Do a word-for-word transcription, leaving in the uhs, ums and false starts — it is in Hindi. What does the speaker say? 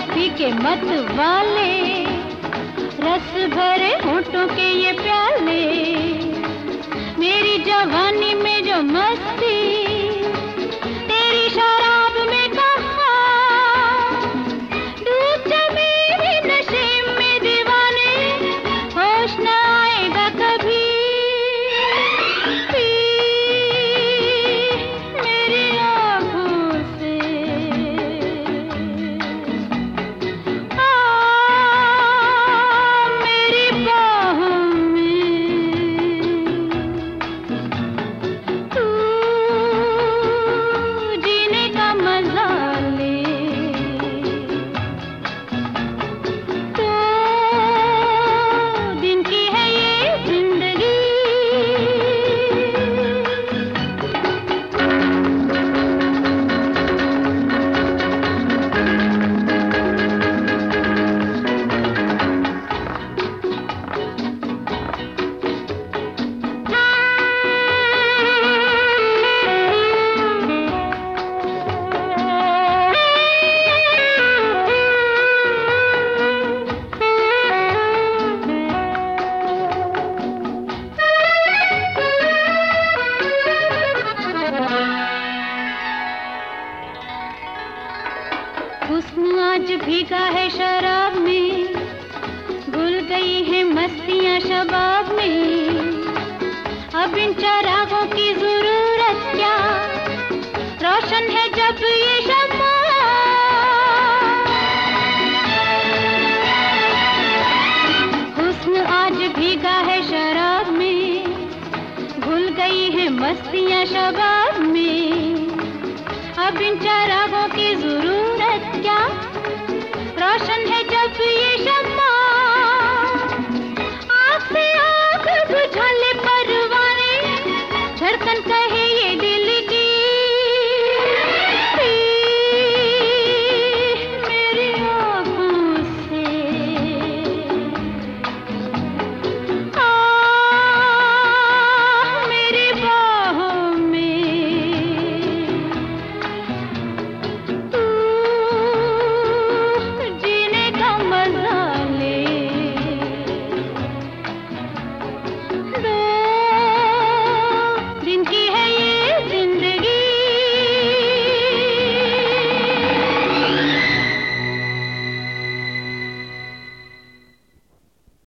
फीके मत वाले, रस भरे होठों के ये प्याले, मेरी जवानी में जो मस्ती तेरी शराब में कहा, डूब जा मेरे नशे में दीवाने, होश न आएगा कभी। पी मेरी आँखों से आ मेरी बाहों में, तू जीने का मजा ले, तो दिन की है ये जिंदगी। हुस्न आज भीगा है शराब में, भूल गई है मस्तियाँ शबाब में, अब इन चरागों की जरूरत क्या, रोशन है जब ये शमा। हुस्न आज भीगा है शराब में, भूल गई है मस्तियाँ शबाब में, अब इन चरागों की जरूरत क्या, रोशन है